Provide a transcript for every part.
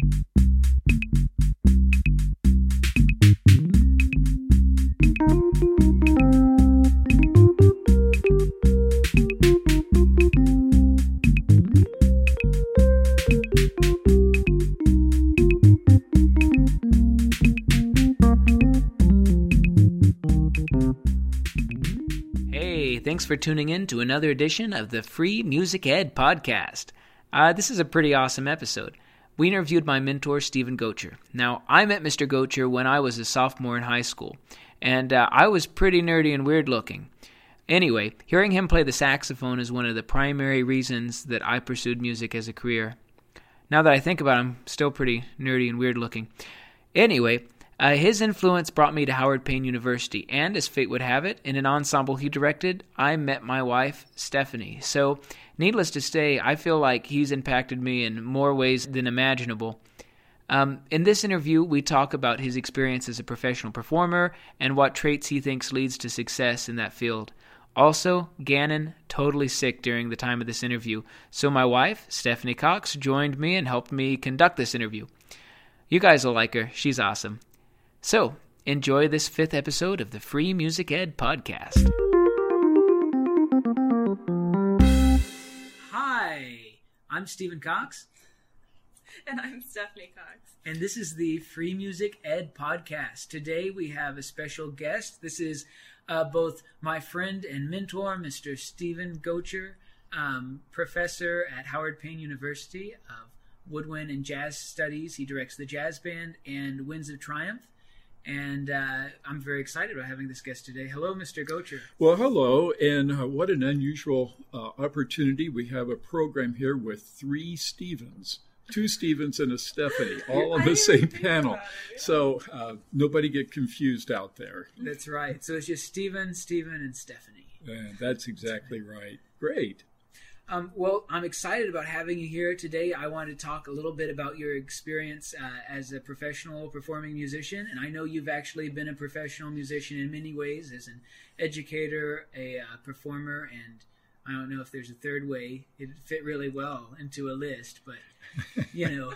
Thanks for tuning in to another edition of the Free Music Ed Podcast. This is a pretty awesome episode. We interviewed my mentor, Stephen Gocher. Now, I met Mr. Gocher when I was a sophomore in high school, and I was pretty nerdy and weird looking. Anyway, hearing him play the saxophone is one of the primary reasons that I pursued music as a career. Now that I think about it, I'm still pretty nerdy and weird looking. Anyway, his influence brought me to Howard Payne University, and as fate would have it, in an ensemble he directed, I met my wife, Stephanie. So, needless to say, I feel like he's impacted me in more ways than imaginable. In this interview, we talk about his experience as a professional performer and what traits he thinks leads to success in that field. Also, Gannon, totally sick during the time of this interview, so my wife, Stephanie Cox, joined me and helped me conduct this interview. You guys will like her. She's awesome. So, enjoy this 5th episode of the Free Music Ed Podcast. Hi, I'm Stephen Cox. And I'm Stephanie Cox. And this is the Free Music Ed Podcast. Today we have a special guest. This is both my friend and mentor, Mr. Stephen Gocher, professor at Howard Payne University of Woodwind and Jazz Studies. He directs the jazz band and Winds of Triumph. And I'm very excited about having this guest today. Hello, Mr. Gocher. Well, hello, and what an unusual opportunity. We have a program here with 3 Stephens, 2 Stephens and a Stephanie, all on the same panel. So nobody get confused out there. That's right. So it's just Stephen, and Stephanie. That's exactly right. Great. Well, I'm excited about having you here today. I want to talk a little bit about your experience as a professional performing musician. And I know you've actually been a professional musician in many ways, as an educator, a performer, and I don't know if there's a third way. It fit really well into a list, but, you know.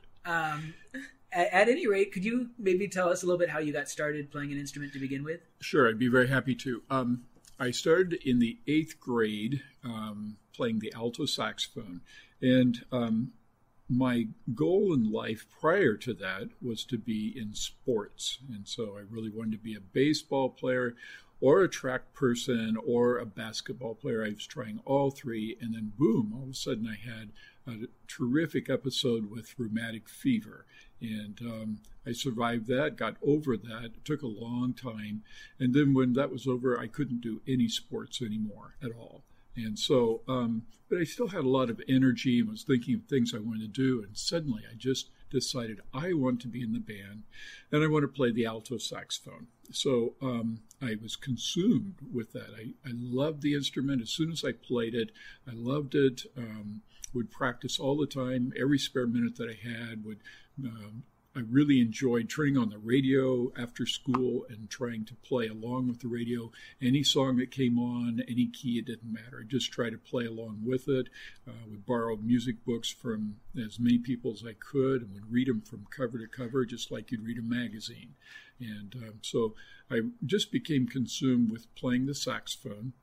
At any rate, could you maybe tell us a little bit how you got started playing an instrument to begin with? Sure, I'd be very happy to. I started in the 8th grade playing the alto saxophone. And my goal in life prior to that was to be in sports. And so I really wanted to be a baseball player or a track person or a basketball player. I was trying all 3. And then, boom, all of a sudden I had a terrific episode with rheumatic fever. And I survived that, got over that. It took a long time. And then when that was over, I couldn't do any sports anymore at all. And so, but I still had a lot of energy and was thinking of things I wanted to do. And suddenly I just decided I want to be in the band and I want to play the alto saxophone. So I was consumed with that. I loved the instrument. As soon as I played it, I loved it. Would practice all the time. Every spare minute that I had I really enjoyed turning on the radio after school and trying to play along with the radio. Any song that came on, any key, it didn't matter. I just tried to play along with it. Would borrow music books from as many people as I could and would read them from cover to cover, just like you'd read a magazine. And so I just became consumed with playing the saxophone,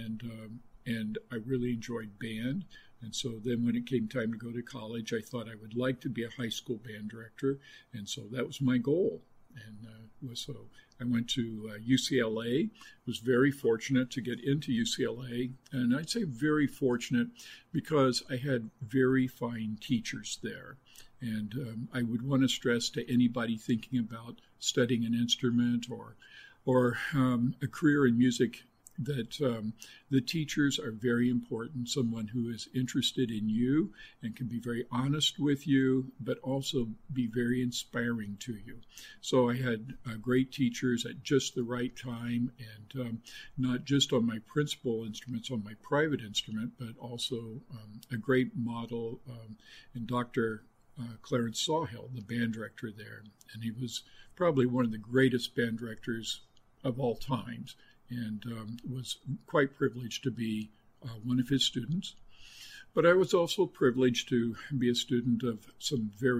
and I really enjoyed band. And so then when it came time to go to college, I thought I would like to be a high school band director. And so that was my goal. And so I went to UCLA, was very fortunate to get into UCLA. And I'd say very fortunate because I had very fine teachers there. And I would want to stress to anybody thinking about studying an instrument or a career in music that the teachers are very important, someone who is interested in you and can be very honest with you, but also be very inspiring to you. So I had great teachers at just the right time, and not just on my principal instruments, on my private instrument, but also a great model in Dr. Clarence Sawhill, the band director there. And he was probably one of the greatest band directors of all times, and was quite privileged to be one of his students. But I was also privileged to be a student of some very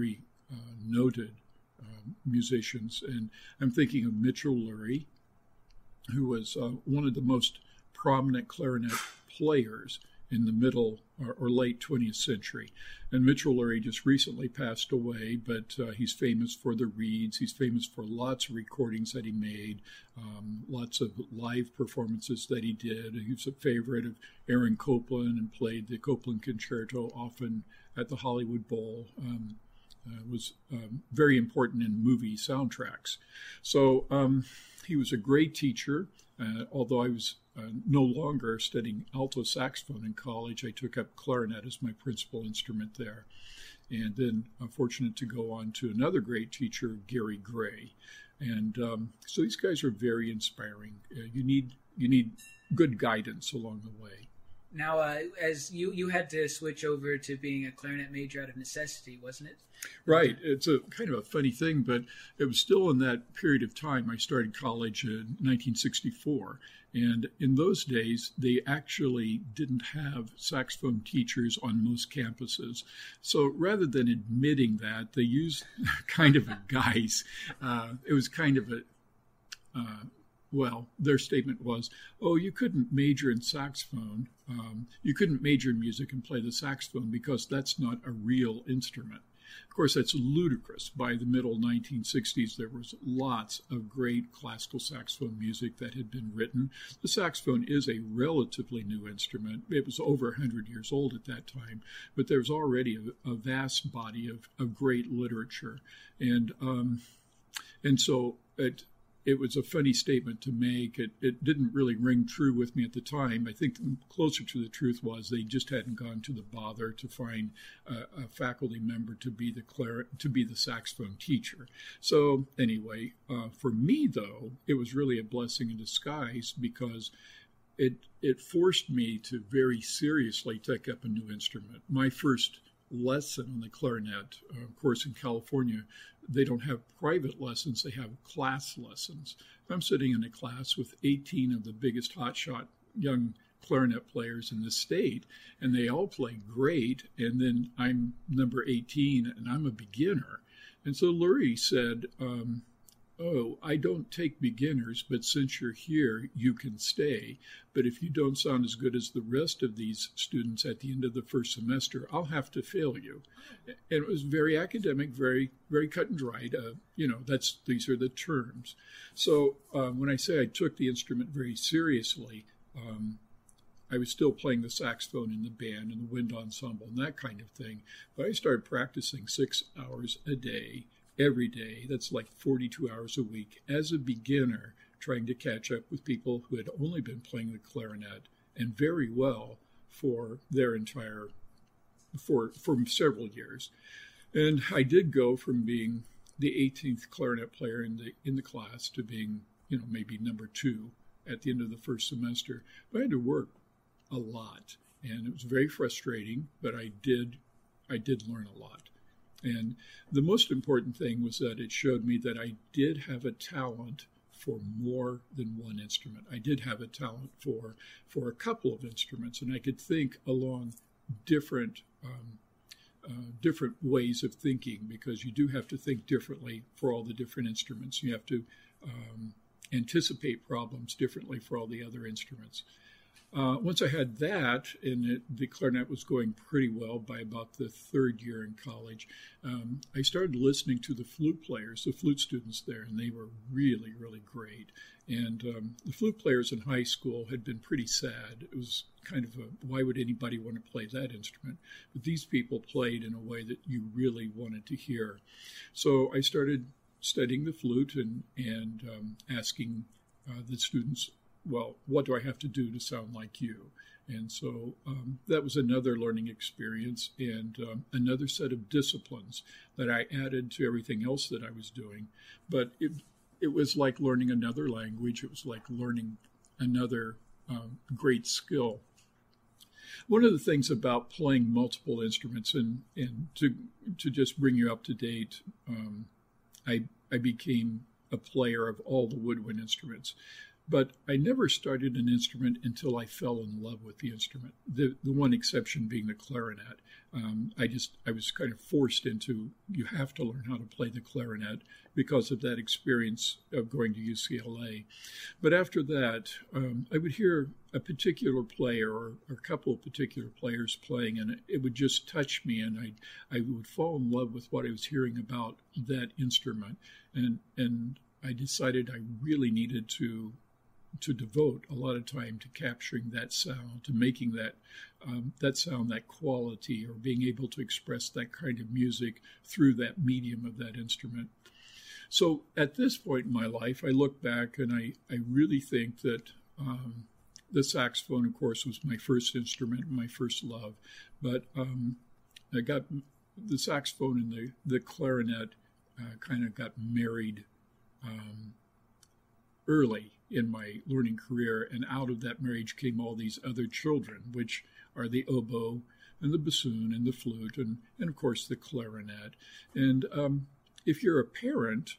noted musicians. And I'm thinking of Mitchell Lurie, who was one of the most prominent clarinet players in the middle or late 20th century. And Mitchell Lurie just recently passed away, but he's famous for the reeds. He's famous for lots of recordings that he made, lots of live performances that he did. He was a favorite of Aaron Copland and played the Copland Concerto often at the Hollywood Bowl. Was very important in movie soundtracks. So he was a great teacher. Although I was no longer studying alto saxophone in college, I took up clarinet as my principal instrument there. And then I'm fortunate to go on to another great teacher, Gary Gray. And so these guys are very inspiring. You need good guidance along the way. Now, as you had to switch over to being a clarinet major out of necessity, wasn't it? Right. It's a kind of a funny thing, but it was still in that period of time. I started college in 1964, and in those days, they actually didn't have saxophone teachers on most campuses. So rather than admitting that, they used kind of a guise. It was kind of a... well, their statement was, oh, you couldn't major in saxophone. You couldn't major in music and play the saxophone because that's not a real instrument. Of course, that's ludicrous. By the middle 1960s, there was lots of great classical saxophone music that had been written. The saxophone is a relatively new instrument. It was over 100 years old at that time, but there's already a vast body of great literature. And so it was a funny statement to make. It didn't really ring true with me at the time. I think closer to the truth was they just hadn't gone to the bother to find a faculty member to be the saxophone teacher. So anyway, for me though, it was really a blessing in disguise because it forced me to very seriously take up a new instrument. My first lesson on the clarinet, of course, in California, they don't have private lessons, they have class lessons. I'm sitting in a class with 18 of the biggest hotshot young clarinet players in the state, and they all play great, and then I'm number 18, and I'm a beginner. And so Lurie said, oh, I don't take beginners, but since you're here, you can stay. But if you don't sound as good as the rest of these students at the end of the first semester, I'll have to fail you. And it was very academic, very, very cut and dried. These are the terms. So when I say I took the instrument very seriously, I was still playing the saxophone in the band and the wind ensemble and that kind of thing. But I started practicing 6 hours a day, every day. That's like 42 hours a week as a beginner, trying to catch up with people who had only been playing the clarinet and very well for several years. And I did go from being the 18th clarinet player in the class to being, maybe number 2 at the end of the first semester. But I had to work a lot, and it was very frustrating, but I did learn a lot. And the most important thing was that it showed me that I did have a talent for more than one instrument. I did have a talent for a couple of instruments, and I could think along different ways of thinking, because you do have to think differently for all the different instruments. You have to anticipate problems differently for all the other instruments. Once I had that, and the clarinet was going pretty well by about the third year in college, I started listening to the flute players, the flute students there, and they were really, really great. And the flute players in high school had been pretty sad. It was kind of why would anybody want to play that instrument? But these people played in a way that you really wanted to hear. So I started studying the flute and asking the students, well, what do I have to do to sound like you? And so that was another learning experience and another set of disciplines that I added to everything else that I was doing. But it was like learning another language. It was like learning another great skill. One of the things about playing multiple instruments, and to just bring you up to date, I became a player of all the woodwind instruments. But I never started an instrument until I fell in love with the instrument. The one exception being the clarinet. I was kind of forced into, you have to learn how to play the clarinet because of that experience of going to UCLA. But after that, I would hear a particular player or a couple of particular players playing, and it would just touch me, and I would fall in love with what I was hearing about that instrument. And I decided I really needed to devote a lot of time to capturing that sound, to making that sound, that quality, or being able to express that kind of music through that medium of that instrument. So at this point in my life, I look back and I really think that the saxophone, of course, was my first instrument, my first love. But I got the saxophone and the clarinet kind of got married early in my learning career, and out of that marriage came all these other children, which are the oboe and the bassoon and the flute and of course the clarinet. And if you're a parent,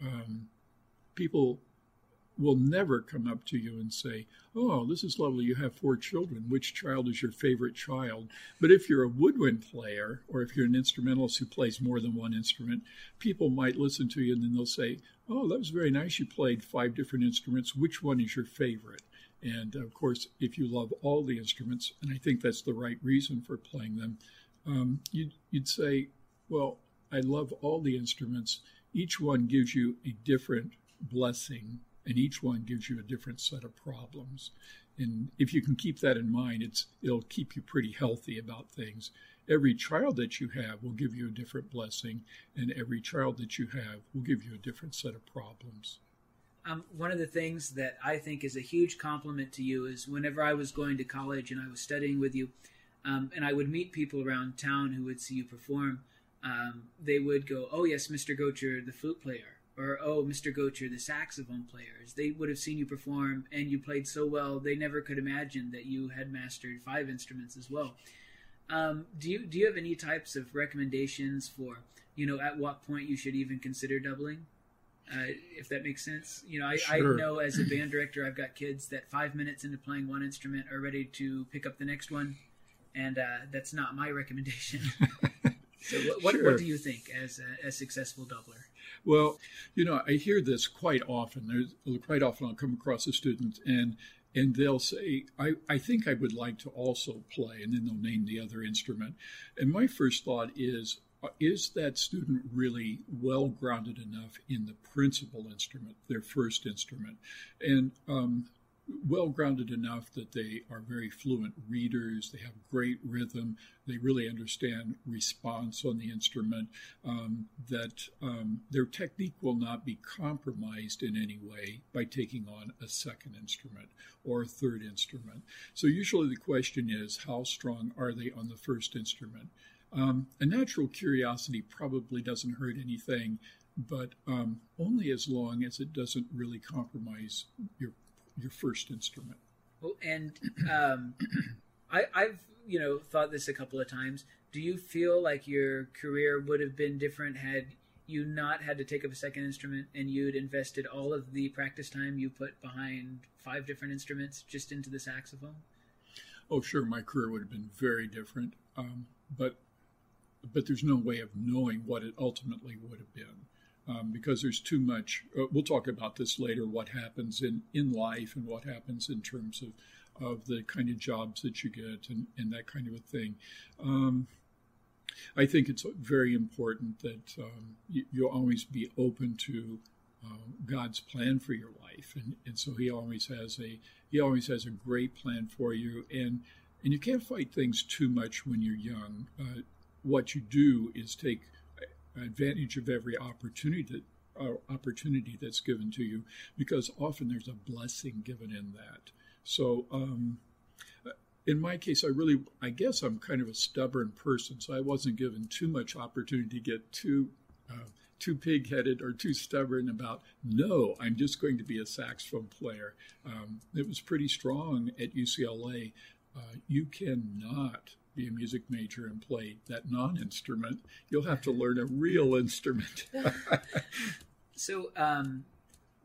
people will never come up to you and say, "Oh, this is lovely, you have 4 children. Which child is your favorite child?" But if you're a woodwind player, or if you're an instrumentalist who plays more than one instrument, people might listen to you and then they'll say, "Oh, that was very nice. You played 5 different instruments. Which one is your favorite?" And of course, if you love all the instruments, and I think that's the right reason for playing them, you'd say, "Well, I love all the instruments. Each one gives you a different blessing, and each one gives you a different set of problems." And if you can keep that in mind, it'll keep you pretty healthy about things. Every child that you have will give you a different blessing, and every child that you have will give you a different set of problems. One of the things that I think is a huge compliment to you is whenever I was going to college and I was studying with you, and I would meet people around town who would see you perform, they would go, "Oh yes, Mr. Gocher, the flute player," or "Oh, Mr. Gocher, the saxophone players." They would have seen you perform, and you played so well, they never could imagine that you had mastered 5 instruments as well. Do you have any types of recommendations for, at what point you should even consider doubling? If that makes sense. Sure. I know as a band director, I've got kids that 5 minutes into playing one instrument are ready to pick up the next one, and that's not my recommendation. So what do you think as a successful doubler? Well, I hear this quite often. Quite often I'll come across a student and they'll say, I think I would like to also play, and then they'll name the other instrument. And my first thought is that student really well-grounded enough in the principal instrument, their first instrument? And well-grounded enough that they are very fluent readers, they have great rhythm, they really understand response on the instrument, that their technique will not be compromised in any way by taking on a second instrument or a third instrument. So usually the question is, how strong are they on the first instrument? A natural curiosity probably doesn't hurt anything, but only as long as it doesn't really compromise your first instrument. Well, and I've thought this a couple of times. Do you feel like your career would have been different had you not had to take up a second instrument and you'd invested all of the practice time you put behind 5 different instruments just into the saxophone? Oh, sure, my career would have been very different, but there's no way of knowing what it ultimately would have been. Because there's too much. We'll talk about this later, what happens in life and what happens in terms of the kind of jobs that you get and that kind of a thing. I think it's very important that you'll always be open to God's plan for your life. And so he always has a great plan for you. And you can't fight things too much when you're young. What you do is take advantage of every opportunity that's given to you, because often there's a blessing given in that. So in my case, I guess I'm kind of a stubborn person, so I wasn't given too much opportunity to get too pig-headed or too stubborn about, no, I'm just going to be a saxophone player. It was pretty strong at UCLA. You cannot be a music major and play that non-instrument. You'll have to learn a real instrument. So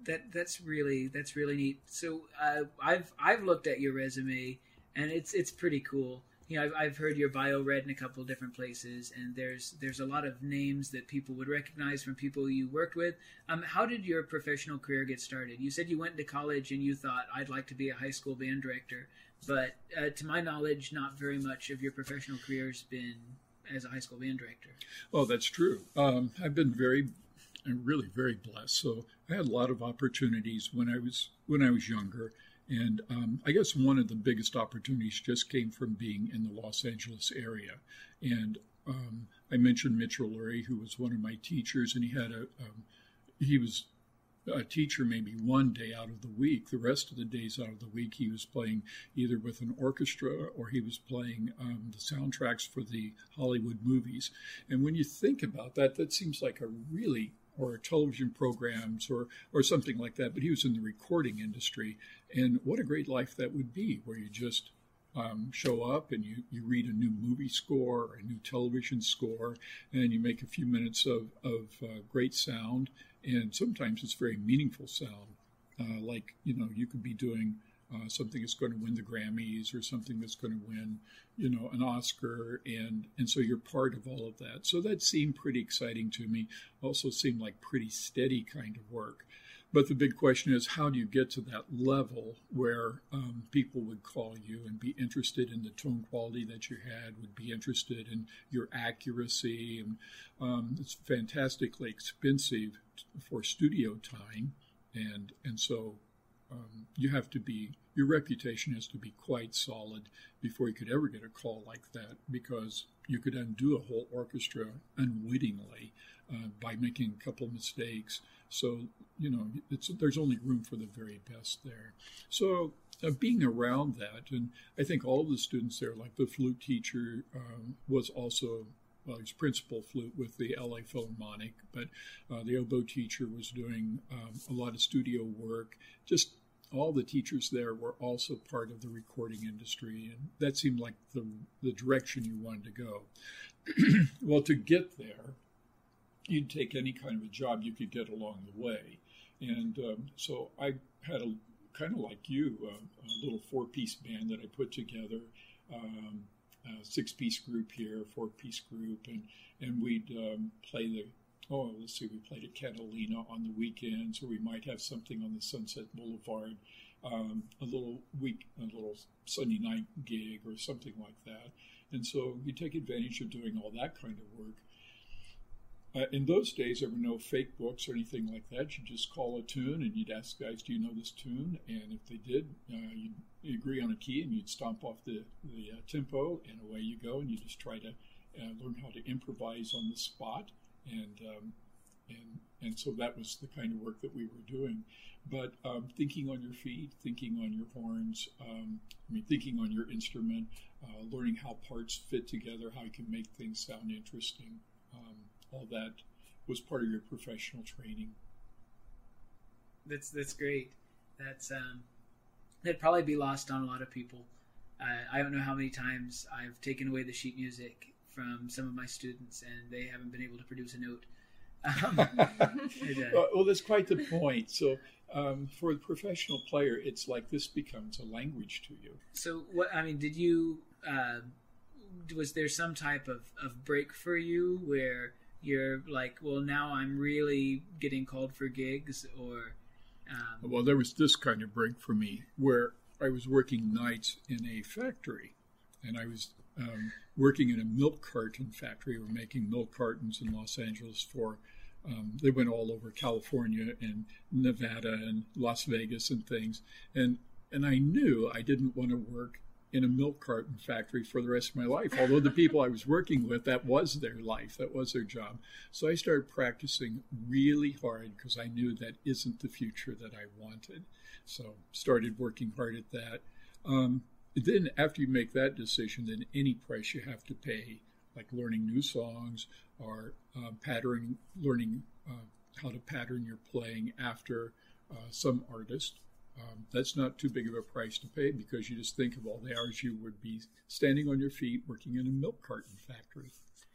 That's really neat. So I've looked at your resume, and it's pretty cool. You know, I've heard your bio read in a couple of different places, and there's a lot of names that people would recognize from people you worked with. How did your professional career get started? You said you went to college and you thought, I'd like to be a high school band director, but to my knowledge, not very much of your professional career has been as a high school band director. Well, that's true. I've been really very blessed. So I had a lot of opportunities when I was younger. And I guess one of the biggest opportunities just came from being in the Los Angeles area. And I mentioned Mitchell Lurie, who was one of my teachers, and he was a teacher maybe one day out of the week. The rest of the days out of the week, he was playing either with an orchestra or he was playing the soundtracks for the Hollywood movies. And when you think about that, that seems like or television programs or something like that. But he was in the recording industry. And what a great life that would be, where you just show up and you read a new movie score or a new television score, and you make a few minutes of great sound. And sometimes it's very meaningful sound. You could be doing something that's going to win the Grammys or something that's going to win, an Oscar. And so you're part of all of that. So that seemed pretty exciting to me. Also seemed like pretty steady kind of work. But the big question is, how do you get to that level where people would call you and be interested in the tone quality that you had, would be interested in your accuracy? And it's fantastically expensive for studio time. And so your reputation has to be quite solid before you could ever get a call like that, because you could undo a whole orchestra unwittingly by making a couple of mistakes. So, there's only room for the very best there. So being around that, and I think all of the students there, like the flute teacher was also, well, he's principal flute with the LA Philharmonic, but the oboe teacher was doing a lot of studio work. Just all the teachers there were also part of the recording industry, and that seemed like the direction you wanted to go. Well, to get there, you'd take any kind of a job you could get along the way. And so I had kind of like you, a little 4-piece band that I put together, a 6-piece group here, 4-piece group, and we'd play we played at Catalina on the weekends, or we might have something on the Sunset Boulevard, a little Sunday night gig or something like that. And so you take advantage of doing all that kind of work. In those days, there were no fake books or anything like that. You just call a tune, and you'd ask guys, do you know this tune? And if they did, you'd agree on a key, and you'd stomp off the tempo, and away you go, and you just try to learn how to improvise on the spot. And so that was the kind of work that we were doing. But thinking on your feet, thinking on your horns, thinking on your instrument, learning how parts fit together, how you can make things sound interesting. All that was part of your professional training. That's great. That'd probably be lost on a lot of people. I don't know how many times I've taken away the sheet music from some of my students, and they haven't been able to produce a note. Well, that's quite the point. So for the professional player, it's like this becomes a language to you. So did you, was there some type of break for you where you're like, well, now I'm really getting called for gigs, or? Well, there was this kind of break for me where I was working nights in a factory, and I was working in a milk carton factory. We were making milk cartons in Los Angeles for, they went all over California and Nevada and Las Vegas and things. And I knew I didn't want to work in a milk carton factory for the rest of my life. Although the people I was working with, that was their life, that was their job. So I started practicing really hard because I knew that isn't the future that I wanted. So started working hard at that. Then after you make that decision, then any price you have to pay, like learning new songs or learning how to pattern your playing after some artist, that's not too big of a price to pay, because you just think of all the hours you would be standing on your feet working in a milk carton factory.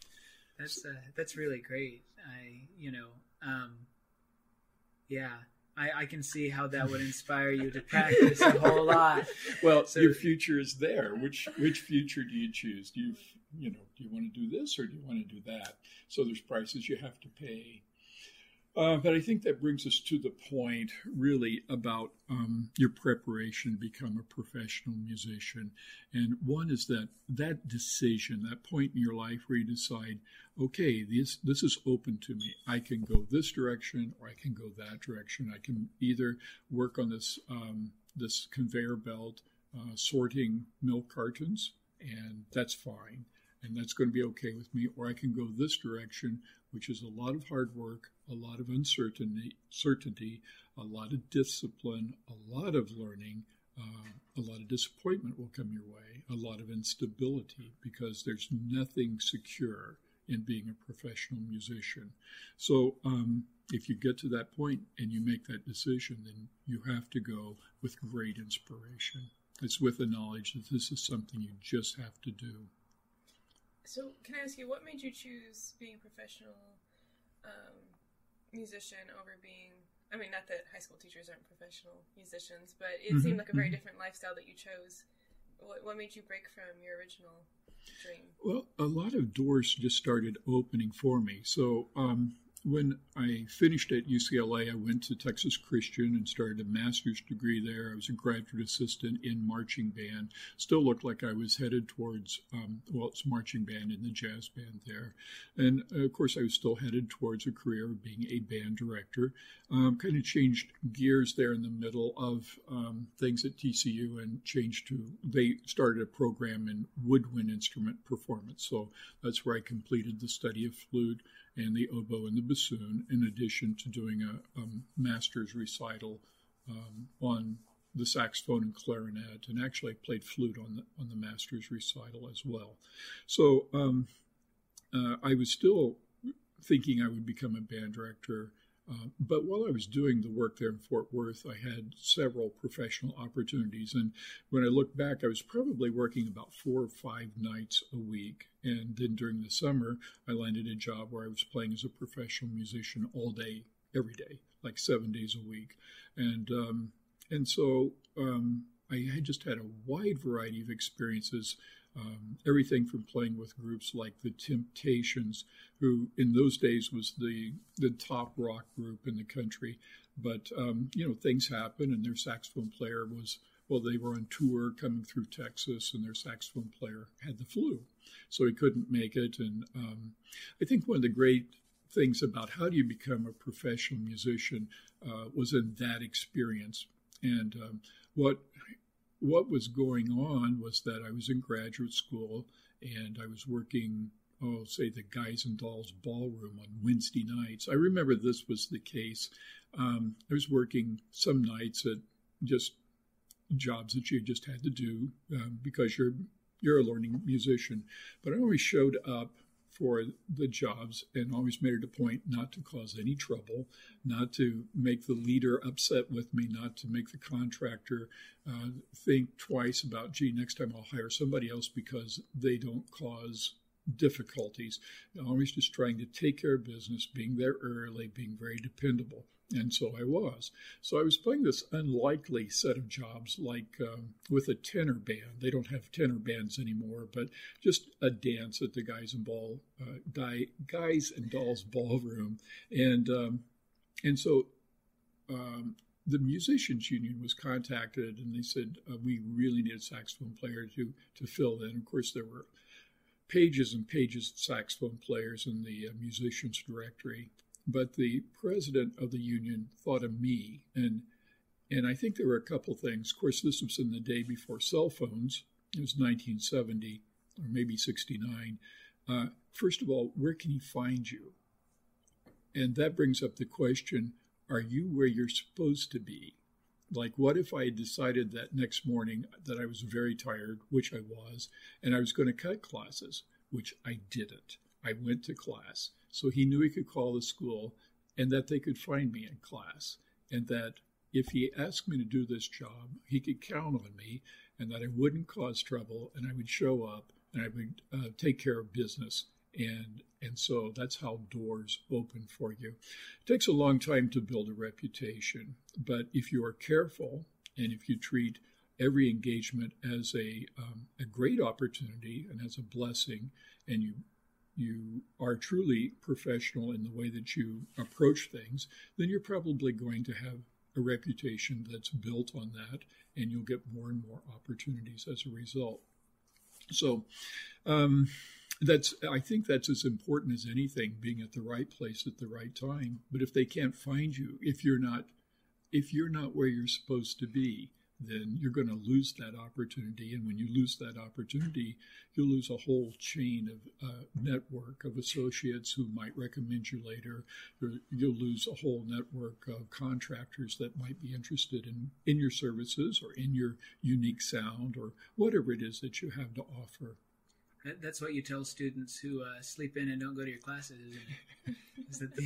That's really great. I can see how that would inspire you to practice a whole lot. Well, so, your future is there. Which future do you choose? Do you want to do this or do you want to do that? So there's prices you have to pay. But I think that brings us to the point, really, about your preparation to become a professional musician. And one is that decision, that point in your life where you decide, okay, this is open to me. I can go this direction or I can go that direction. I can either work on this conveyor belt sorting milk cartons, and that's fine. And that's going to be okay with me. Or I can go this direction, which is a lot of hard work, a lot of uncertainty, a lot of discipline, a lot of learning, a lot of disappointment will come your way, a lot of instability, because there's nothing secure in being a professional musician. So if you get to that point and you make that decision, then you have to go with great inspiration. It's with the knowledge that this is something you just have to do. So can I ask you, what made you choose being a professional musician over being, I mean, not that high school teachers aren't professional musicians, but it seemed like a very different lifestyle that you chose. What made you break from your original dream? Well, a lot of doors just started opening for me. So when I finished at UCLA, I went to Texas Christian and started a master's degree there. I was a graduate assistant in marching band. Still looked like I was headed towards, it's marching band and the jazz band there. And, of course, I was still headed towards a career of being a band director. Kind of changed gears there in the middle of things at TCU and they started a program in woodwind instrument performance. So that's where I completed the study of flute and the oboe and the bassoon, in addition to doing a master's recital on the saxophone and clarinet, and actually played flute on the master's recital as well. So I was still thinking I would become a band director, but while I was doing the work there in Fort Worth, I had several professional opportunities. And when I look back, I was probably working about 4 or 5 nights a week. And then during the summer, I landed a job where I was playing as a professional musician all day, every day, like 7 days a week. And so I had just had a wide variety of experiences. Everything from playing with groups like the Temptations, who in those days was the top rock group in the country. But, things happened, and their saxophone player they were on tour coming through Texas, and their saxophone player had the flu, so he couldn't make it. And I think one of the great things about how do you become a professional musician was in that experience. And what was going on was that I was in graduate school and I was working, the Guys and Dolls Ballroom on Wednesday nights. I remember this was the case. I was working some nights at just jobs that you just had to do because you're a learning musician. But I always showed up for the jobs and always made it a point not to cause any trouble, not to make the leader upset with me, not to make the contractor think twice about, next time I'll hire somebody else because they don't cause difficulties. Always just trying to take care of business, being there early, being very dependable. And so I was. So I was playing this unlikely set of jobs, like with a tenor band. They don't have tenor bands anymore, but just a dance at the Guys and Dolls Ballroom. And so the Musicians Union was contacted, and they said, we really need a saxophone player to fill in. Of course, there were pages and pages of saxophone players in the musicians directory. But the president of the union thought of me, and I think there were a couple things. Of course, this was in the day before cell phones. It was 1970 or maybe 69. First of all, where can he find you? And that brings up the question, are you where you're supposed to be? Like, what if I had decided that next morning that I was very tired, which I was, and I was going to cut classes, which I didn't. I went to class. So he knew he could call the school and that they could find me in class, and that if he asked me to do this job, he could count on me, and that I wouldn't cause trouble, and I would show up and I would take care of business And so that's how doors open for you. It takes a long time to build a reputation, but if you are careful and if you treat every engagement as a great opportunity and as a blessing, and you are truly professional in the way that you approach things, then you're probably going to have a reputation that's built on that, and you'll get more and more opportunities as a result. So I think that's as important as anything, being at the right place at the right time. But if they can't find you, if you're not where you're supposed to be, then you're going to lose that opportunity. And when you lose that opportunity, you'll lose a whole chain of network of associates who might recommend you later. You'll lose a whole network of contractors that might be interested in your services or in your unique sound or whatever it is that you have to offer. That's what you tell students who sleep in and don't go to your classes. Is that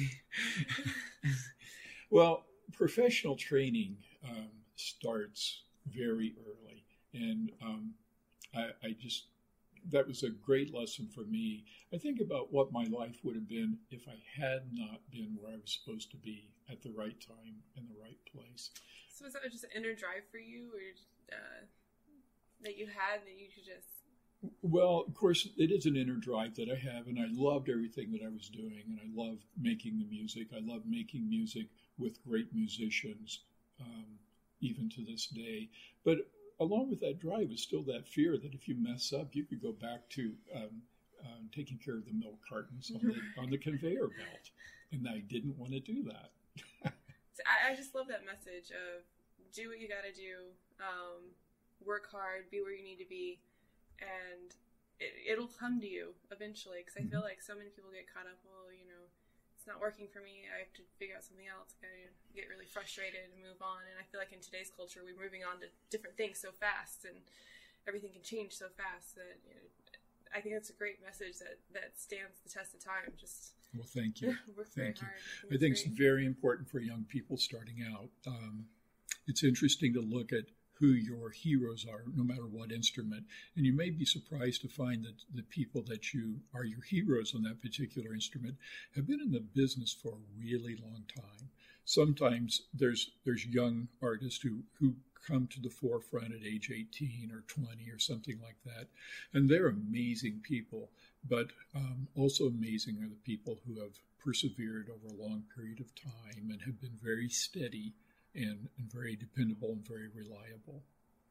Well, professional training starts very early, and that was a great lesson for me. I think about what my life would have been if I had not been where I was supposed to be at the right time in the right place. So was that just an inner drive for you, or that you had that you could just... Well, of course, it is an inner drive that I have, and I loved everything that I was doing, and I loved making the music. I love making music with great musicians, even to this day. But along with that drive is still that fear that if you mess up, you could go back to taking care of the milk cartons on the conveyor belt, and I didn't want to do that. I just love that message of do what you got to do, work hard, be where you need to be, and it'll come to you eventually. Because I feel like so many people get caught up, well, it's not working for me, I have to figure out something else. I get really frustrated and move on. And I feel like in today's culture, we're moving on to different things so fast, and everything can change so fast that I think that's a great message that stands the test of time. Just well, thank you. Work thank you. Hard. I think it's very important for young people starting out. It's interesting to look at who your heroes are, no matter what instrument. And you may be surprised to find that the people that you are your heroes on that particular instrument have been in the business for a really long time. Sometimes there's young artists who come to the forefront at age 18 or 20 or something like that. And they're amazing people, but also amazing are the people who have persevered over a long period of time and have been very steady and very dependable and very reliable.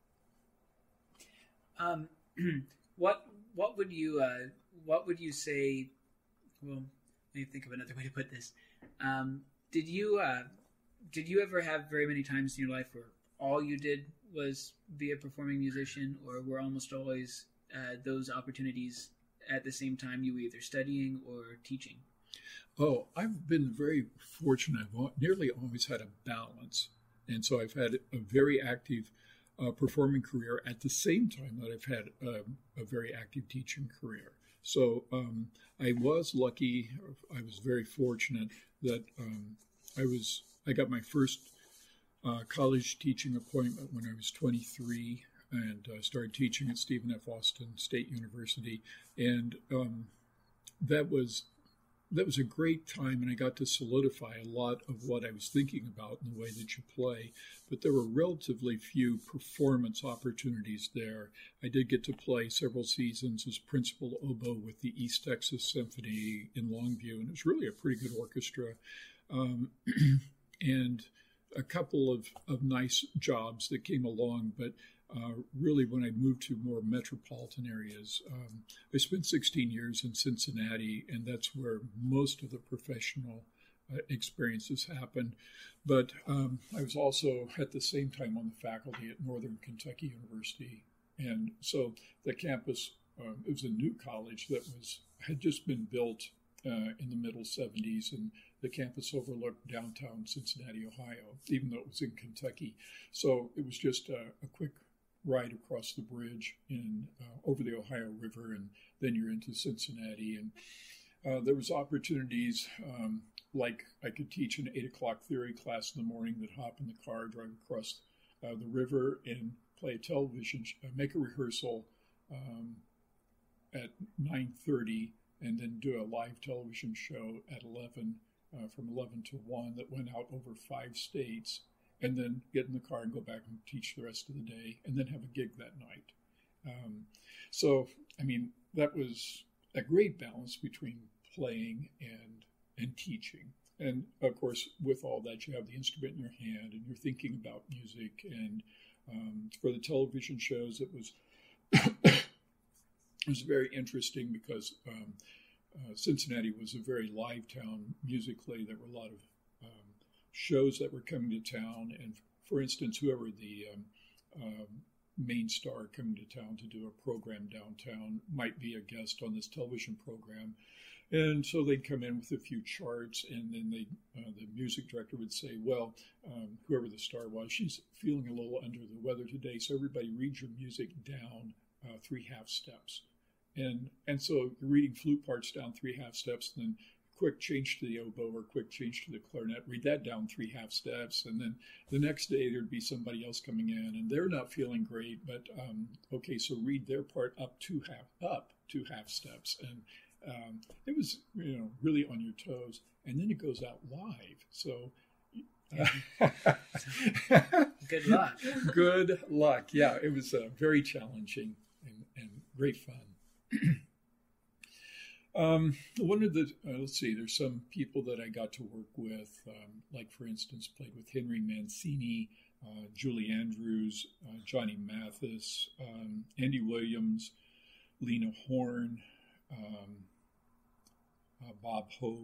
What would you say? Well, let me think of another way to put this. Did you ever have very many times in your life where all you did was be a performing musician, or were almost always those opportunities at the same time you were either studying or teaching? Oh, I've been very fortunate. I've nearly always had a balance. And so I've had a very active performing career at the same time that I've had a very active teaching career. So I was lucky. I was very fortunate that I got my first college teaching appointment when I was 23 and started teaching at Stephen F. Austin State University. And that was a great time, and I got to solidify a lot of what I was thinking about in the way that you play. But there were relatively few performance opportunities there. I did get to play several seasons as principal oboe with the East Texas Symphony in Longview, and it was really a pretty good orchestra. And a couple of nice jobs that came along, but really, when I moved to more metropolitan areas, I spent 16 years in Cincinnati, and that's where most of the professional experiences happened. But I was also at the same time on the faculty at Northern Kentucky University, and so the campus it was a new college that had just been built in the middle 70s, and the campus overlooked downtown Cincinnati, Ohio, even though it was in Kentucky. So it was just a quick ride across the bridge over the Ohio River, and then you're into Cincinnati. And there was opportunities like I could teach an 8 o'clock theory class in the morning, that hop in the car, drive across the river, and play a television, make a rehearsal at 9:30, and then do a live television show at 11, from 11 to 1 that went out over 5 states, and then get in the car and go back and teach the rest of the day, and then have a gig that night. So, I mean, that was a great balance between playing and teaching. And, of course, with all that, you have the instrument in your hand, and you're thinking about music. And for the television shows, it was it was very interesting because Cincinnati was a very live town musically. There were a lot of shows that were coming to town. And, for instance, whoever the main star coming to town to do a program downtown might be a guest on this television program. And so they'd come in with a few charts, and then the music director would say, well, whoever the star was, she's feeling a little under the weather today, so everybody read your music down 3 half steps. And so you're reading flute parts down 3 half steps, and then quick change to the oboe or quick change to the clarinet, read that down 3 half steps. And then the next day there'd be somebody else coming in, and they're not feeling great, but okay, so read their part up 2 half steps. And it was, really on your toes, and then it goes out live. So, good luck. Good luck. Yeah, it was very challenging and great fun. One of the let's see, there's some people that I got to work with, like for instance, played with Henry Mancini, Julie Andrews, Johnny Mathis, Andy Williams, Lena Horne. Bob Hope.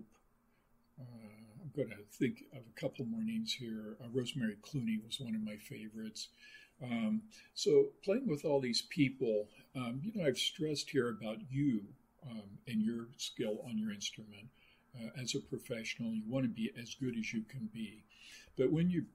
I'm going to think of a couple more names here. Rosemary Clooney was one of my favorites. So playing with all these people, I've stressed here about you and your skill on your instrument. As a professional, you want to be as good as you can be. But when you,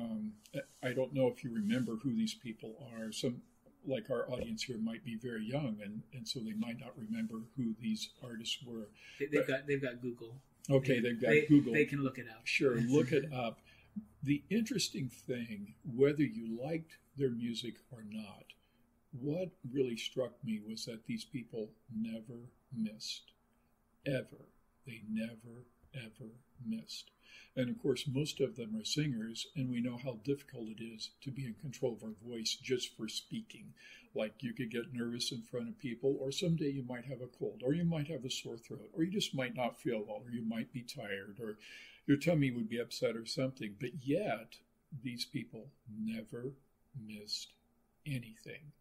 I don't know if you remember who these people are. Some, like our audience here, might be very young, and so they might not remember who these artists were. They've got Google. Okay, they've got Google. They can look it up. Sure, look it up. The interesting thing, whether you liked their music or not, what really struck me was that these people never missed. Ever. They never, ever missed. And of course, most of them are singers, and we know how difficult it is to be in control of our voice just for speaking. Like you could get nervous in front of people, or someday you might have a cold, or you might have a sore throat, or you just might not feel well, or you might be tired, or your tummy would be upset or something. But yet, these people never missed anything.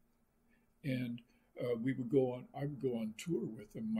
And I would go on tour with them,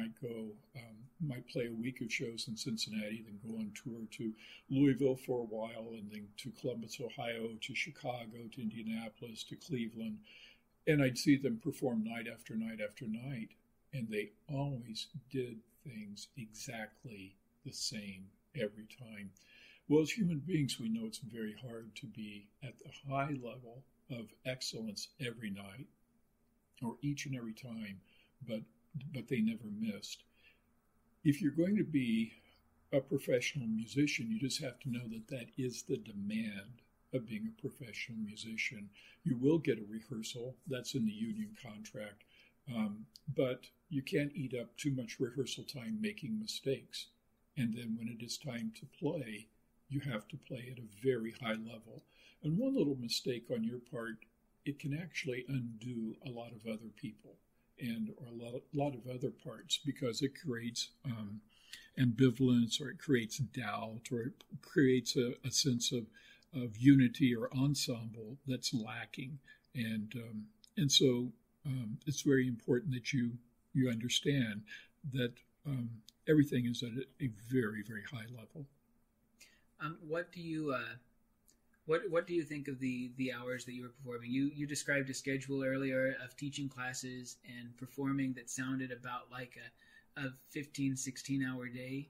might play a week of shows in Cincinnati, then go on tour to Louisville for a while, and then to Columbus, Ohio, to Chicago, to Indianapolis, to Cleveland. And I'd see them perform night after night after night, and they always did things exactly the same every time. Well, as human beings, we know it's very hard to be at the high level of excellence every night, or each and every time, but they never missed. If you're going to be a professional musician, you just have to know that is the demand of being a professional musician. You will get a rehearsal. That's in the union contract. But you can't eat up too much rehearsal time making mistakes. And then when it is time to play, you have to play at a very high level. And one little mistake on your part, it can actually undo a lot of other people or a lot of other parts, because it creates ambivalence, or it creates doubt, or it creates a sense of unity or ensemble that's lacking. And so it's very important that you understand that everything is at a very, very high level. What do you think of the hours that you were performing? You described a schedule earlier of teaching classes and performing that sounded about like a 15, 16-hour day.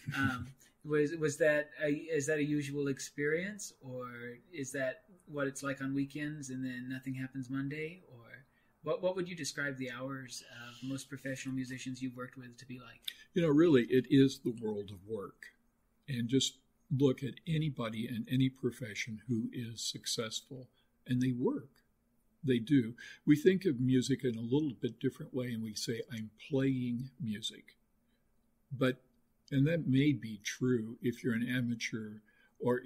Is that a usual experience, or is that what it's like on weekends and then nothing happens Monday? Or what would you describe the hours of most professional musicians you've worked with to be like? Really, it is the world of work. And just look at anybody in any profession who is successful, and they work. They do. We think of music in a little bit different way, and we say, I'm playing music. And that may be true if you're an amateur or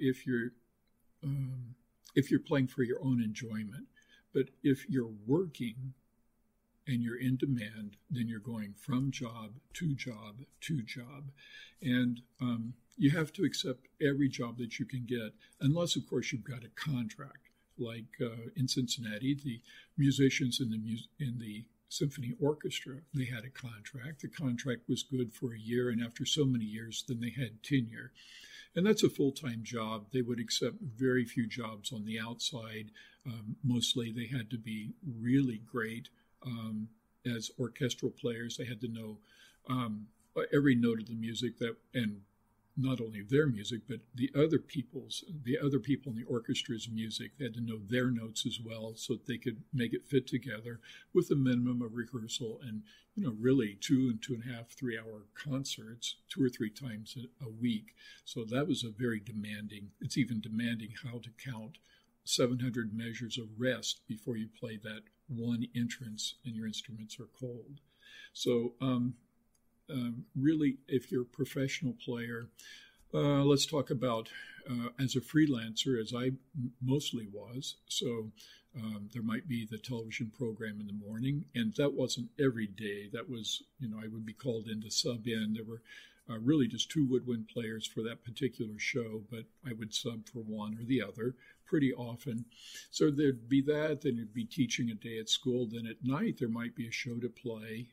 if you're playing for your own enjoyment. But if you're working and you're in demand, then you're going from job to job to job. And you have to accept every job that you can get, unless, of course, you've got a contract. Like in Cincinnati, the musicians in the symphony orchestra, they had a contract. The contract was good for a year, and after so many years, then they had tenure. And that's a full-time job. They would accept very few jobs on the outside. Mostly they had to be really great as orchestral players. They had to know every note of the music, and not only their music, but the other people in the orchestra's music. They had to know their notes as well, so that they could make it fit together with a minimum of rehearsal and, really 2 and 2.5, 3 hour concerts 2 or 3 times a week. So that was it's even demanding how to count 700 measures of rest before you play that one entrance and your instruments are cold. So, really, if you're a professional player, let's talk about as a freelancer, as I mostly was. So there might be the television program in the morning, and that wasn't every day. That was, I would be called in to sub in. There were really just 2 woodwind players for that particular show, but I would sub for one or the other pretty often. So there'd be that, then you'd be teaching a day at school. Then at night, there might be a show to play.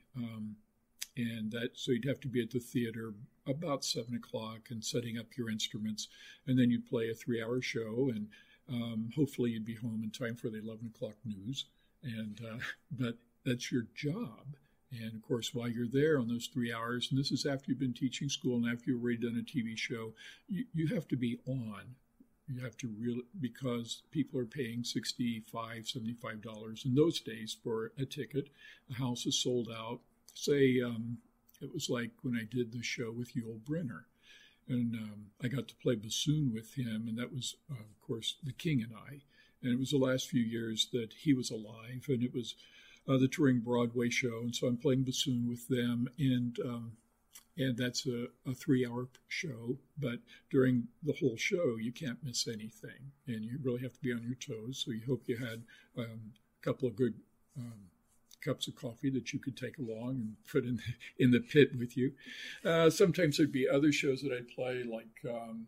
So you'd have to be at the theater about 7 o'clock and setting up your instruments. And then you'd play a 3-hour show, and hopefully you'd be home in time for the 11 o'clock news. But that's your job. And, of course, while you're there on those 3 hours, and this is after you've been teaching school and after you've already done a TV show, you have to be on. You have to really, because people are paying $65, $75 in those days for a ticket. The house is sold out. Say it was like when I did the show with Yul Brynner, and I got to play bassoon with him, and that was, of course, the King and I. And it was the last few years that he was alive, and it was the touring Broadway show, and so I'm playing bassoon with them, and that's a 3-hour show. But during the whole show, you can't miss anything, and you really have to be on your toes. So you hope you had a couple of good cups of coffee that you could take along and put in the pit with you. Sometimes there'd be other shows that I'd play, like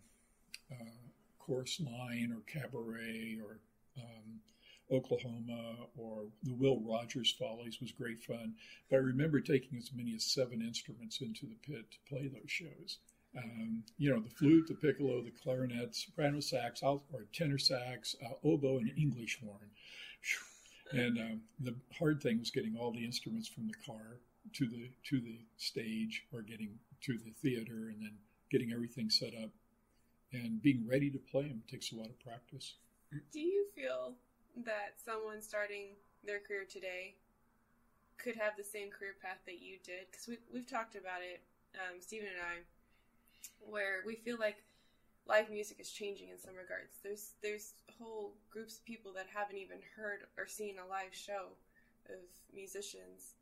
Chorus Line or Cabaret or Oklahoma, or the Will Rogers Follies was great fun. But I remember taking as many as 7 instruments into the pit to play those shows. The flute, the piccolo, the clarinet, soprano sax, or tenor sax, oboe, and English horn. And the hard thing was getting all the instruments from the car to the stage, or getting to the theater, and then getting everything set up and being ready to play them. It takes a lot of practice. Do you feel that someone starting their career today could have the same career path that you did? Because we've talked about it, Stephen and I, where we feel like live music is changing in some regards. There's whole groups of people that haven't even heard or seen a live show of musicians.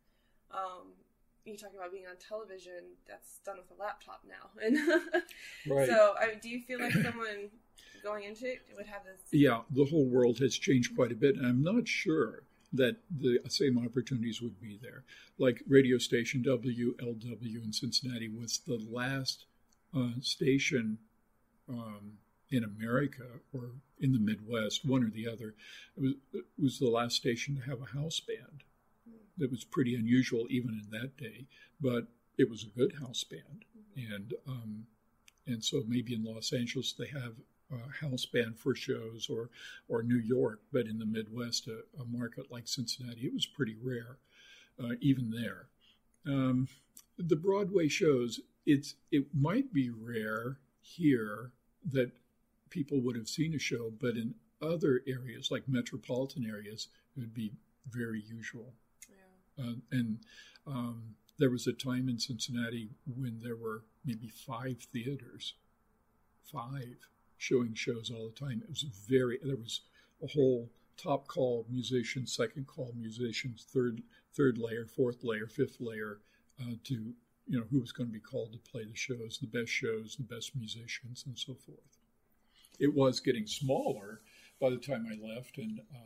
You talk about being on television, that's done with a laptop now. And right. So do you feel like someone going into it would have this? Yeah, the whole world has changed quite a bit, and I'm not sure that the same opportunities would be there. Like radio station WLW in Cincinnati was the last station in America, or in the Midwest, one or the other. It was the last station to have a house band. That was pretty unusual even in that day, but it was a good house band. And so maybe in Los Angeles they have a house band for shows, or New York, but in the Midwest, a market like Cincinnati, it was pretty rare, even there. The Broadway shows, it might be rare here that people would have seen a show, but in other areas, like metropolitan areas, it would be very usual. There was a time in Cincinnati when there were maybe 5 theaters, 5 showing shows all the time. It was there was a whole top call musicians, second call musicians, third layer, fourth layer, fifth layer, to who was going to be called to play the shows, the best musicians, and so forth. It was getting smaller by the time I left,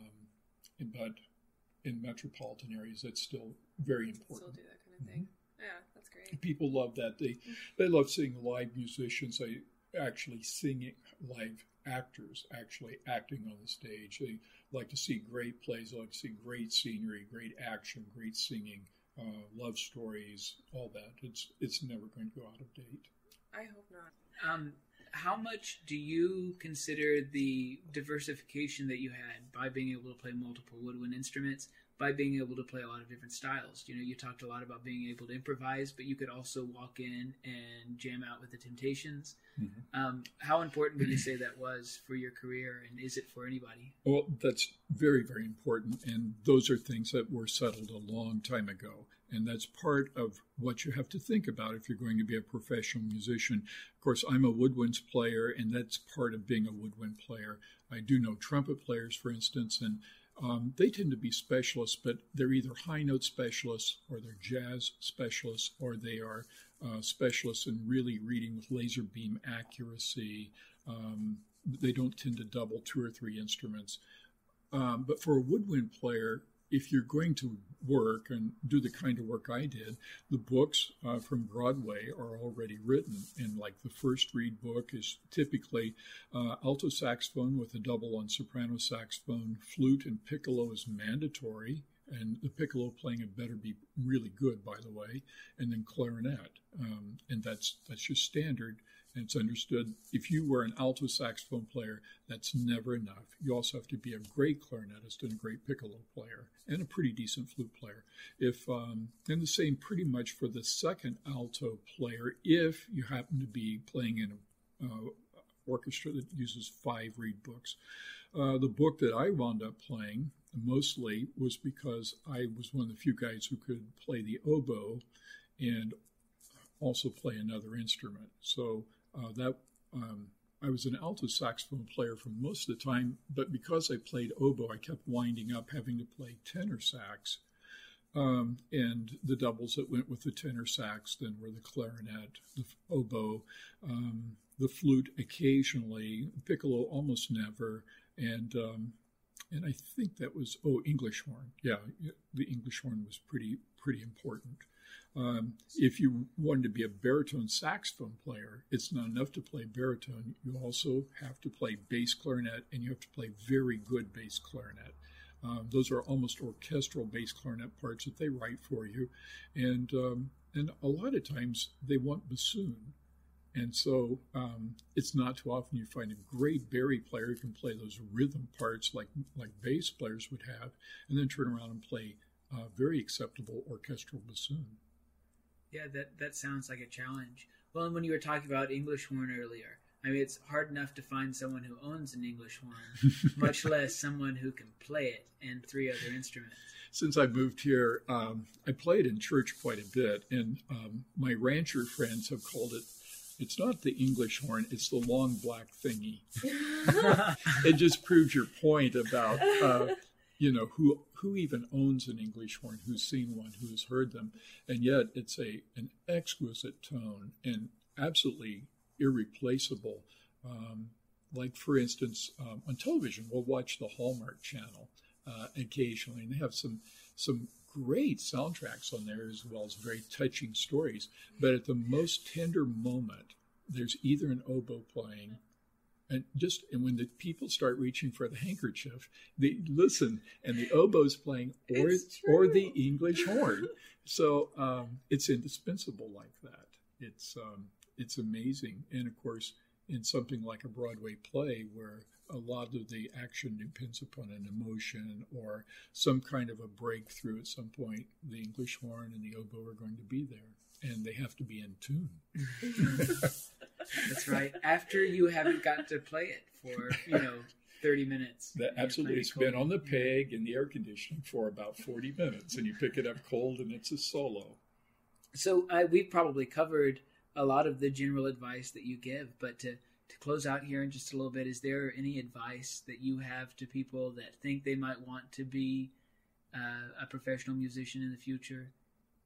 but in metropolitan areas, it's still very important. Still do that kind of thing. Mm-hmm. Yeah, that's great. People love that. They love seeing live musicians. They actually singing, live actors actually acting on the stage. They like to see great plays. They like to see great scenery, great action, great singing, love stories, all that. It's never going to go out of date. I hope not. How much do you consider the diversification that you had by being able to play multiple woodwind instruments, by being able to play a lot of different styles? You talked a lot about being able to improvise, but you could also walk in and jam out with the Temptations. Mm-hmm. How important would you say that was for your career, and is it for anybody? Well, that's very, very important, and those are things that were settled a long time ago. And that's part of what you have to think about if you're going to be a professional musician. Of course, I'm a woodwinds player, and that's part of being a woodwind player. I do know trumpet players, for instance, and they tend to be specialists, but they're either high note specialists or they're jazz specialists, or they are specialists in really reading with laser beam accuracy. They don't tend to double 2 or 3 instruments. But for a woodwind player, if you're going to work and do the kind of work I did, the books from Broadway are already written. And like the first read book is typically alto saxophone with a double on soprano saxophone, flute and piccolo is mandatory. And the piccolo playing it better be really good, by the way, and then clarinet. And that's just standard. And it's understood if you were an alto saxophone player, that's never enough. You also have to be a great clarinetist and a great piccolo player and a pretty decent flute player. And the same pretty much for the second alto player if you happen to be playing in an orchestra that uses 5 reed books. The book that I wound up playing mostly was because I was one of the few guys who could play the oboe and also play another instrument. So I was an alto saxophone player for most of the time, but because I played oboe, I kept winding up having to play tenor sax. And the doubles that went with the tenor sax then were the clarinet, the oboe, the flute occasionally, piccolo almost never, and I think that was, English horn. Yeah, the English horn was pretty important. If you wanted to be a baritone saxophone player, it's not enough to play baritone. You also have to play bass clarinet, and you have to play very good bass clarinet. Those are almost orchestral bass clarinet parts that they write for you. And a lot of times they want bassoon. And so it's not too often you find a great bari player who can play those rhythm parts like bass players would have, and then turn around and play very acceptable orchestral bassoon. Yeah, that sounds like a challenge. Well, and when you were talking about English horn earlier, I mean, it's hard enough to find someone who owns an English horn, much less someone who can play it and 3 other instruments. Since I moved here, I played in church quite a bit, and my rancher friends have called it, it's not the English horn, it's the long black thingy. It just proves your point about, who even owns an English horn, who's seen one, who's heard them. And yet it's an exquisite tone and absolutely irreplaceable. Like, for instance, on television, we'll watch the Hallmark Channel occasionally, and they have some great soundtracks on there, as well as very touching stories. But at the most tender moment, there's either an oboe playing, and when the people start reaching for the handkerchief, they listen, and the oboe's playing, or the English horn. So it's indispensable like that. It's amazing. And of course, in something like a Broadway play where a lot of the action depends upon an emotion or some kind of a breakthrough at some point, the English horn and the oboe are going to be there, and they have to be in tune. That's right. After you haven't got to play it for, 30 minutes. That absolutely. It's been on the peg in the air conditioning for about 40 minutes, and you pick it up cold, and it's a solo. So we've probably covered a lot of the general advice that you give, but to close out here in just a little bit, is there any advice that you have to people that think they might want to be a professional musician in the future?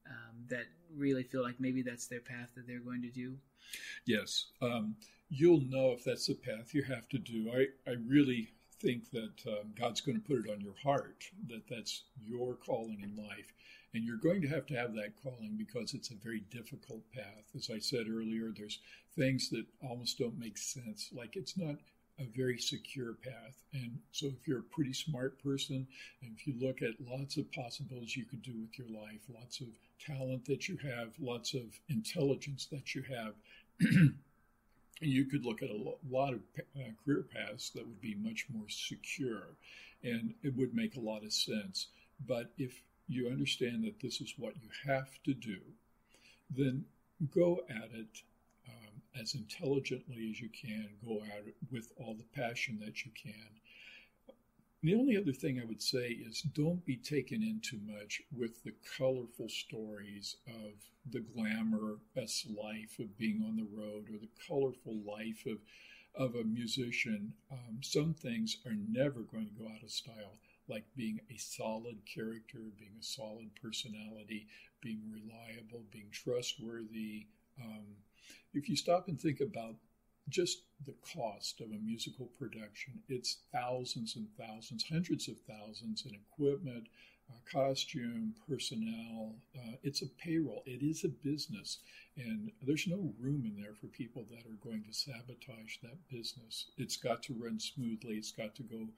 that really feel like maybe that's their path that they're going to do? Yes. You'll know if that's the path you have to do. I really think that God's going to put it on your heart, that that's your calling in life. And you're going to have that calling because it's a very difficult path. As I said earlier, there's things that almost don't make sense. Like it's not a very secure path. And so if you're a pretty smart person, and if you look at lots of possibilities you could do with your life, lots of talent that you have, lots of intelligence that you have, you could look at a lot of career paths that would be much more secure, and it would make a lot of sense. But if you understand that this is what you have to do, then go at it as intelligently as you can, go at it with all the passion that you can. The only other thing I would say is don't be taken in too much with the colorful stories of the glamorous life of being on the road or the colorful life of a musician. Some things are never going to go out of style, like being a solid character, being a solid personality, being reliable, being trustworthy. If you stop and think about just the cost of a musical production, it's thousands and thousands, hundreds of thousands in equipment, costume, personnel. It's a payroll. It is a business. And there's no room in there for people that are going to sabotage that business. It's got to run smoothly. It's got to go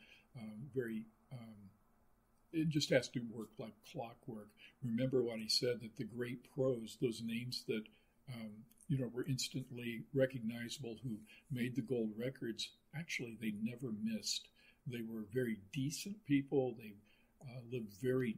it just has to work like clockwork. Remember what he said, that the great pros, those names that were instantly recognizable who made the gold records, actually they never missed. They were very decent people. They lived very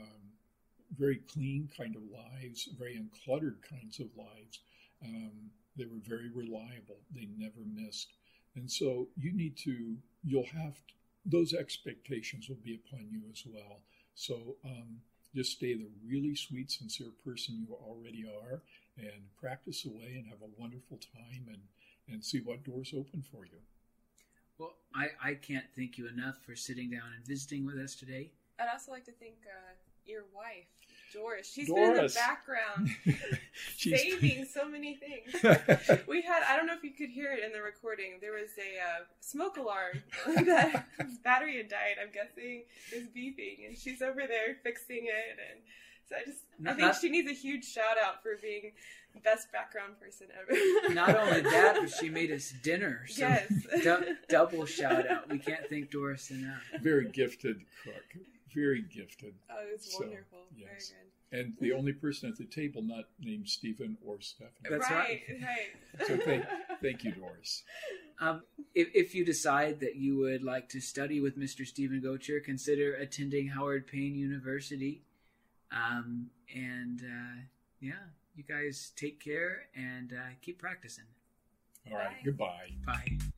clean kind of lives, very uncluttered kinds of lives. They were very reliable. They never missed. And so you'll have to, those expectations will be upon you as well. So just stay the really sweet, sincere person you already are, and practice away and have a wonderful time and see what doors open for you. Well, I can't thank you enough for sitting down and visiting with us today. I'd also like to thank your wife, Doris. She's been in the background saving so many things. We had, I don't know if you could hear it in the recording, there was a smoke alarm that battery had died, I'm guessing, is beeping, and she's over there fixing it, and so I think she needs a huge shout out for being the best background person ever. Not only that, but she made us dinner. So yes. Double shout out. We can't thank Doris enough. Very gifted cook. Very gifted. Oh, it was wonderful. Yes. Very good. And the only person at the table not named Stephen or Stephanie. That's right. So thank you, Doris. If you decide that you would like to study with Mr. Stephen Gocher, consider attending Howard Payne University. You guys take care and keep practicing. All right. Goodbye. Bye.